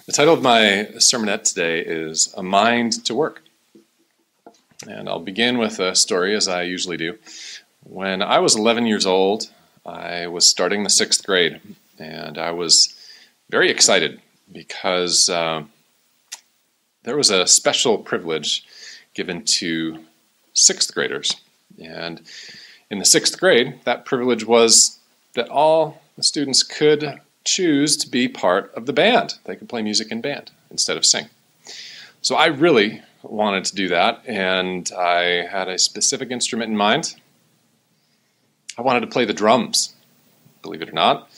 The title of my sermonette today is A Mind to Work. And I'll begin with a story, as I usually do. When I was 11 years old, I was starting the 6th grade, and I was very excited because there was a special privilege given to 6th graders. And in the 6th grade, that privilege was that all the students could choose to be part of the band. They could play music in band instead of sing. So I really wanted to do that, and I had a specific instrument in mind. I wanted to play the drums, believe it or not.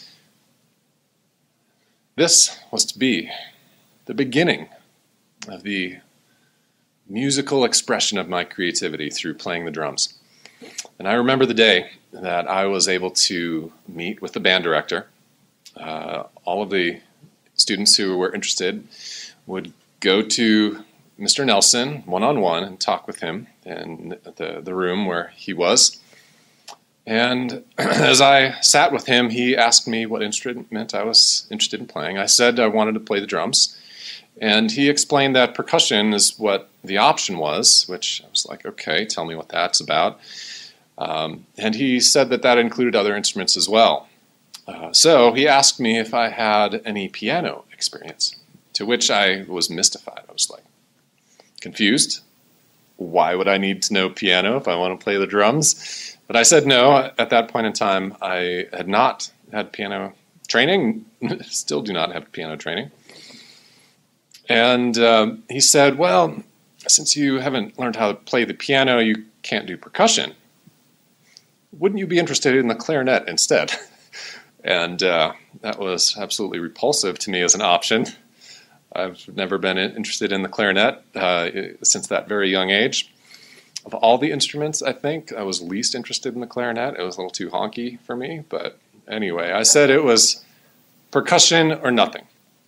This was to be the beginning of the musical expression of my creativity through playing the drums. And I remember the day that I was able to meet with the band director. All of the students who were interested would go to Mr. Nelson one-on-one and talk with him in the room where he was. And as I sat with him, he asked me what instrument I was interested in playing. I said I wanted to play the drums. And he explained that percussion is what the option was, which I was like, okay, tell me what that's about. And he said that included other instruments as well. So he asked me if I had any piano experience, to which I was mystified. I was like, confused. Why would I need to know piano if I want to play the drums? But I said no. At that point in time, I had not had piano training, still do not have piano training. And he said, well, since you haven't learned how to play the piano, you can't do percussion. Wouldn't you be interested in the clarinet instead? And that was absolutely repulsive to me as an option. I've never been interested in the clarinet since that very young age. Of all the instruments, I think I was least interested in the clarinet. It was a little too honky for me. But anyway, I said it was percussion or nothing.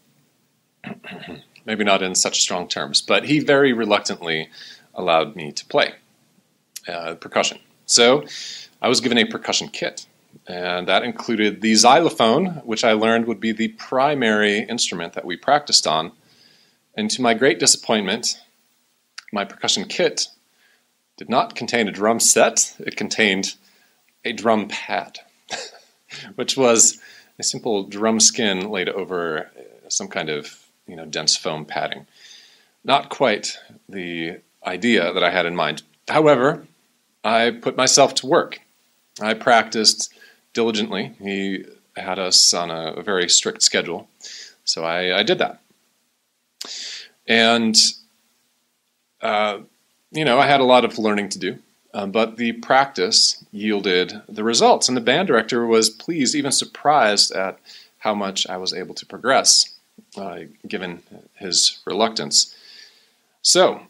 Maybe not in such strong terms, but he very reluctantly allowed me to play percussion. So I was given a percussion kit. And that included the xylophone, which I learned would be the primary instrument that we practiced on. And to my great disappointment, my percussion kit did not contain a drum set. It contained a drum pad, which was a simple drum skin laid over some kind of dense foam padding. Not quite the idea that I had in mind. However, I put myself to work. I practiced diligently. He had us on a very strict schedule, so I did that. And, I had a lot of learning to do, but the practice yielded the results, and the band director was pleased, even surprised at how much I was able to progress, given his reluctance. So,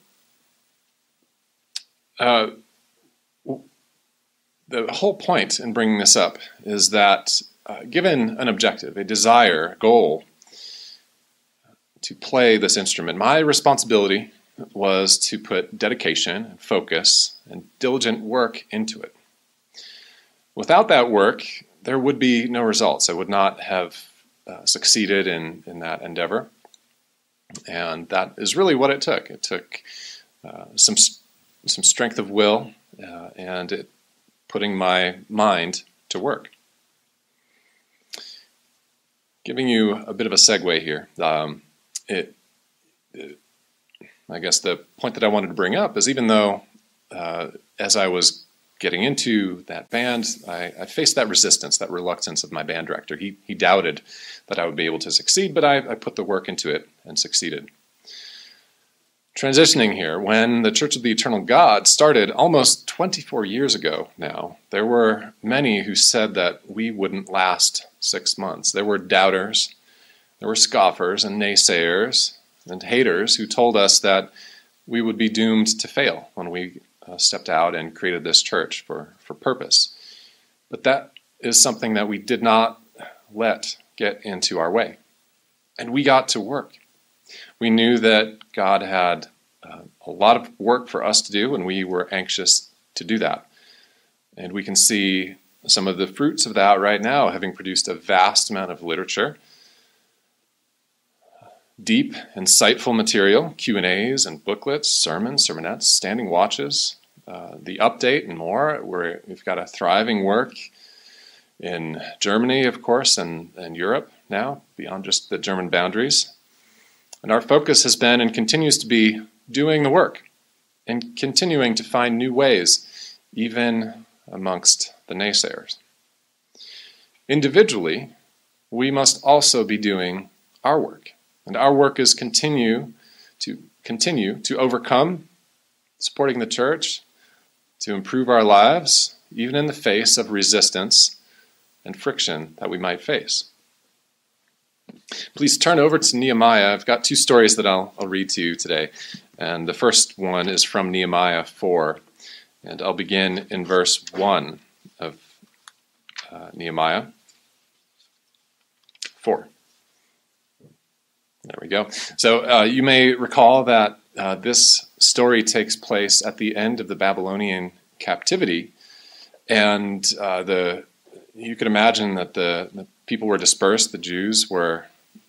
the whole point in bringing this up is that given an objective, a desire, a goal to play this instrument, my responsibility was to put dedication, focus, and diligent work into it. Without that work, there would be no results. I would not have succeeded in that endeavor. And that is really what it took. It took some strength of will and putting my mind to work. Giving you a bit of a segue here. I guess the point that I wanted to bring up is even though as I was getting into that band, I faced that resistance, that reluctance of my band director. He doubted that I would be able to succeed, but I put the work into it and succeeded. Transitioning here, when the Church of the Eternal God started almost 24 years ago now, there were many who said that we wouldn't last 6 months. There were doubters, there were scoffers and naysayers and haters who told us that we would be doomed to fail when we stepped out and created this church for purpose. But that is something that we did not let get into our way. And we got to work. We knew that God had a lot of work for us to do, and we were anxious to do that. And we can see some of the fruits of that right now, having produced a vast amount of literature, deep, insightful material, Q&As and booklets, sermons, sermonettes, standing watches, the update and more. We've got a thriving work in Germany, of course, and Europe now, beyond just the German boundaries. And our focus has been and continues to be doing the work and continuing to find new ways, even amongst the naysayers. Individually, we must also be doing our work. And our work is continue to overcome, supporting the church, to improve our lives, even in the face of resistance and friction that we might face. Please turn over to Nehemiah. I've got two stories that I'll read to you today. And the first one is from Nehemiah 4. And I'll begin in verse 1 of Nehemiah 4. There we go. So you may recall that this story takes place at the end of the Babylonian captivity. And you could imagine that the people were dispersed. The Jews were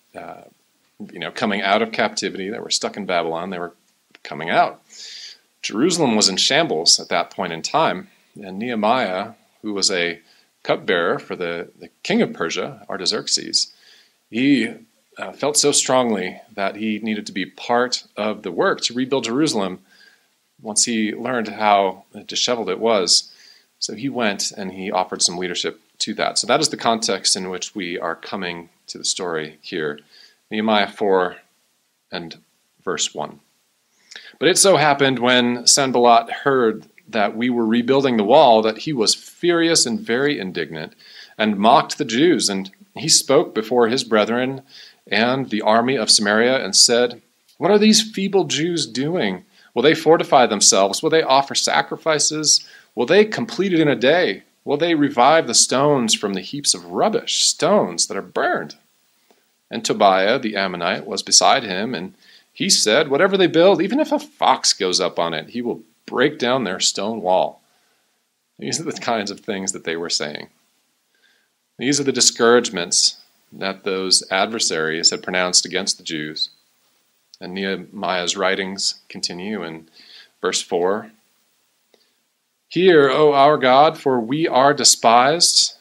coming out of captivity. They were stuck in Babylon. They were coming out. Jerusalem was in shambles at that point in time. And Nehemiah, who was a cupbearer for the king of Persia, Artaxerxes, he felt so strongly that he needed to be part of the work to rebuild Jerusalem once he learned how disheveled it was. So he went and he offered some leadership to that. So that is the context in which we are coming to the story here. Nehemiah 4 and verse 1. But it so happened when Sanballat heard that we were rebuilding the wall that he was furious and very indignant and mocked the Jews. And he spoke before his brethren and the army of Samaria and said, "What are these feeble Jews doing? Will they fortify themselves? Will they offer sacrifices? Will they complete it in a day? Will they revive the stones from the heaps of rubbish, stones that are burned?" And Tobiah the Ammonite was beside him, and he said, "Whatever they build, even if a fox goes up on it, he will break down their stone wall." These are the kinds of things that they were saying. These are the discouragements that those adversaries had pronounced against the Jews. And Nehemiah's writings continue in verse 4. "Hear, O our God, for we are despised.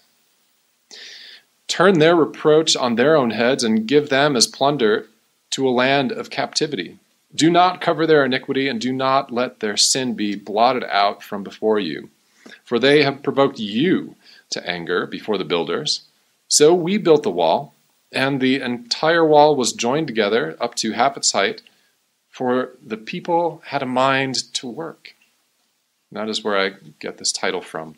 Turn their reproach on their own heads and give them as plunder to a land of captivity. Do not cover their iniquity and do not let their sin be blotted out from before you. For they have provoked you to anger before the builders. So we built the wall, and the entire wall was joined together up to half its height, for the people had a mind to work." That is where I get this title from.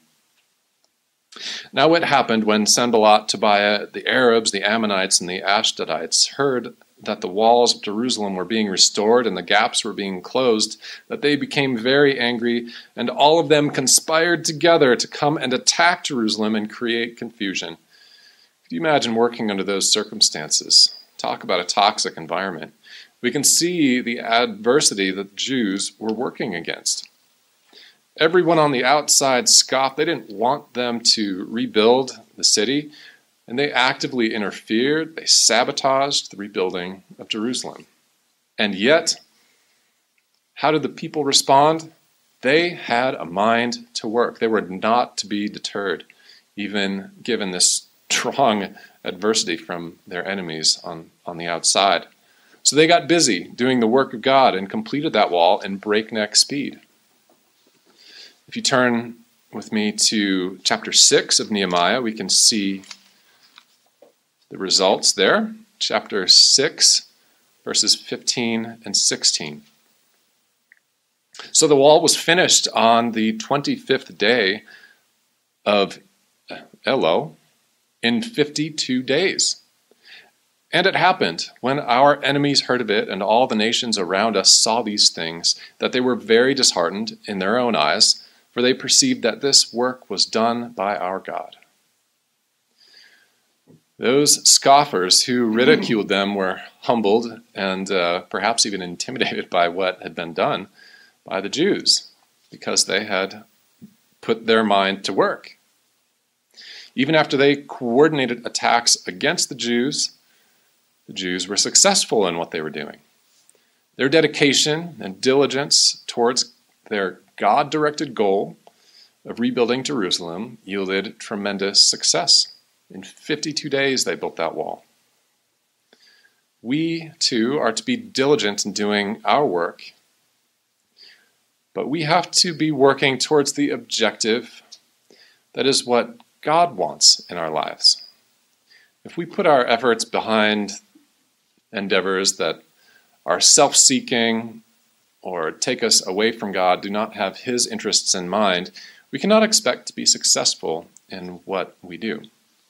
Now what happened when Sanballat, Tobiah, the Arabs, the Ammonites, and the Ashdodites heard that the walls of Jerusalem were being restored and the gaps were being closed, that they became very angry, and all of them conspired together to come and attack Jerusalem and create confusion. Could you imagine working under those circumstances? Talk about a toxic environment. We can see the adversity that the Jews were working against. Everyone on the outside scoffed. They didn't want them to rebuild the city, and they actively interfered. They sabotaged the rebuilding of Jerusalem. And yet, how did the people respond? They had a mind to work. They were not to be deterred, even given this strong adversity from their enemies on the outside. So they got busy doing the work of God and completed that wall in breakneck speed. If you turn with me to chapter 6 of Nehemiah, we can see the results there. Chapter 6, verses 15 and 16. So the wall was finished on the 25th day of Elul in 52 days. And it happened, when our enemies heard of it and all the nations around us saw these things, that they were very disheartened in their own eyes, for they perceived that this work was done by our God. Those scoffers who ridiculed them were humbled and perhaps even intimidated by what had been done by the Jews, because they had put their mind to work. Even after they coordinated attacks against the Jews, the Jews were successful in what they were doing. Their dedication and diligence towards their God-directed goal of rebuilding Jerusalem yielded tremendous success. In 52 days, they built that wall. We, too, are to be diligent in doing our work, but we have to be working towards the objective that is what God wants in our lives. If we put our efforts behind endeavors that are self-seeking or take us away from God, do not have His interests in mind, we cannot expect to be successful in what we do.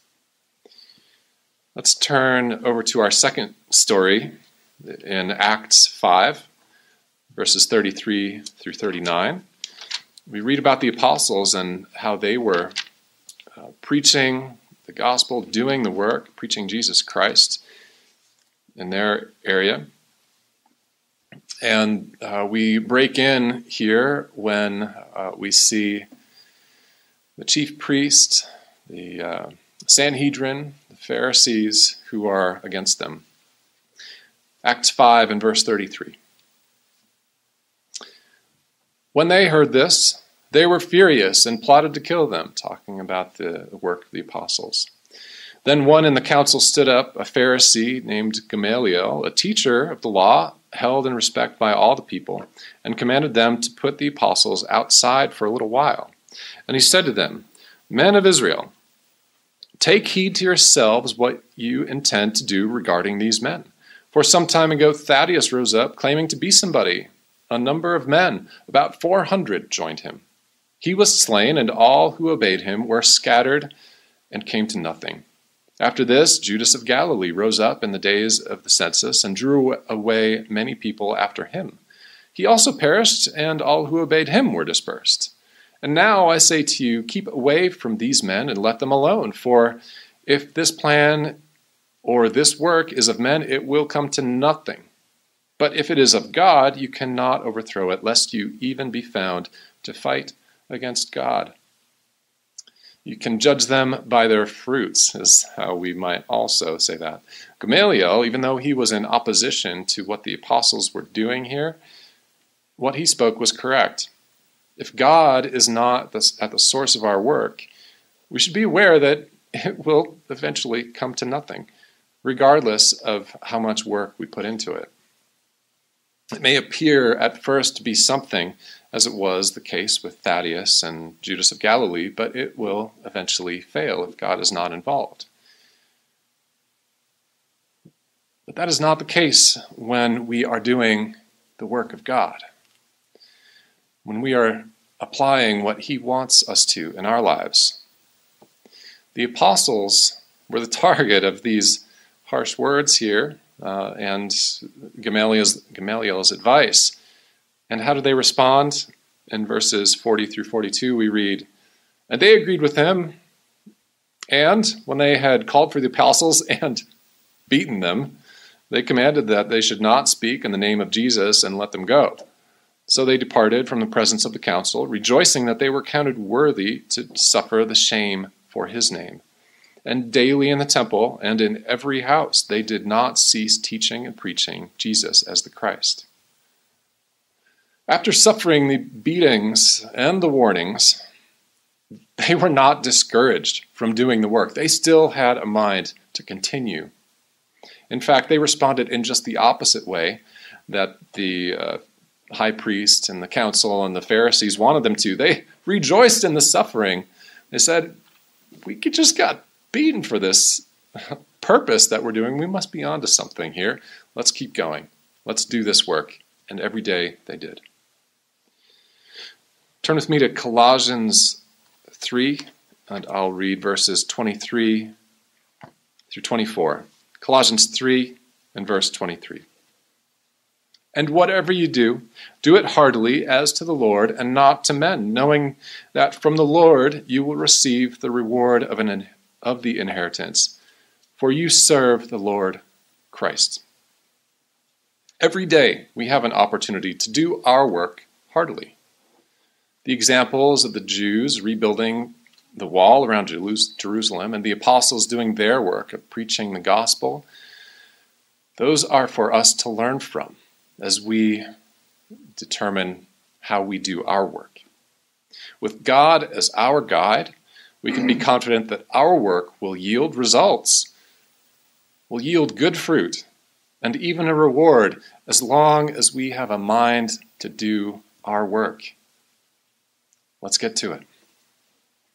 Let's turn over to our second story in Acts 5, verses 33 through 39. We read about the apostles and how they were preaching the gospel, doing the work, preaching Jesus Christ in their area. And we break in here when we see the chief priest, the Sanhedrin, the Pharisees who are against them. Acts 5 and verse 33. When they heard this, they were furious and plotted to kill them, talking about the work of the apostles. Then one in the council stood up, a Pharisee named Gamaliel, a teacher of the law, held in respect by all the people, and commanded them to put the apostles outside for a little while. And he said to them, Men of Israel, take heed to yourselves what you intend to do regarding these men. For some time ago Thaddeus rose up, claiming to be somebody. A number of men, about 400, joined him. He was slain, and all who obeyed him were scattered and came to nothing. After this, Judas of Galilee rose up in the days of the census and drew away many people after him. He also perished, and all who obeyed him were dispersed. And now I say to you, keep away from these men and let them alone, for if this plan or this work is of men, it will come to nothing. But if it is of God, you cannot overthrow it, lest you even be found to fight against God. You can judge them by their fruits, is how we might also say that. Gamaliel, even though he was in opposition to what the apostles were doing here, what he spoke was correct. If God is not at the source of our work, we should be aware that it will eventually come to nothing, regardless of how much work we put into it. It may appear at first to be something, as it was the case with Thaddeus and Judas of Galilee, but it will eventually fail if God is not involved. But that is not the case when we are doing the work of God. When we are applying what He wants us to in our lives. The apostles were the target of these harsh words here, and Gamaliel's advice. And how did they respond? In verses 40 through 42, we read, And they agreed with him, and when they had called for the apostles and beaten them, they commanded that they should not speak in the name of Jesus and let them go. So they departed from the presence of the council, rejoicing that they were counted worthy to suffer the shame for his name. And daily in the temple and in every house they did not cease teaching and preaching Jesus as the Christ. After suffering the beatings and the warnings, they were not discouraged from doing the work. They still had a mind to continue. In fact, they responded in just the opposite way that the high priest and the council and the Pharisees wanted them to. They rejoiced in the suffering. They said, we just got beaten for this purpose that we're doing. We must be onto something here. Let's keep going. Let's do this work. And every day they did. Turn with me to Colossians 3, and I'll read verses 23 through 24. Colossians 3 and verse 23. And whatever you do, do it heartily as to the Lord and not to men, knowing that from the Lord you will receive the reward of the inheritance, for you serve the Lord Christ. Every day we have an opportunity to do our work heartily. The examples of the Jews rebuilding the wall around Jerusalem and the apostles doing their work of preaching the gospel Those are for us to learn from as we determine how we do our work. With God as our guide, we can be confident that our work will yield results, will yield good fruit, and even a reward as long as we have a mind to do our work. Let's get to it.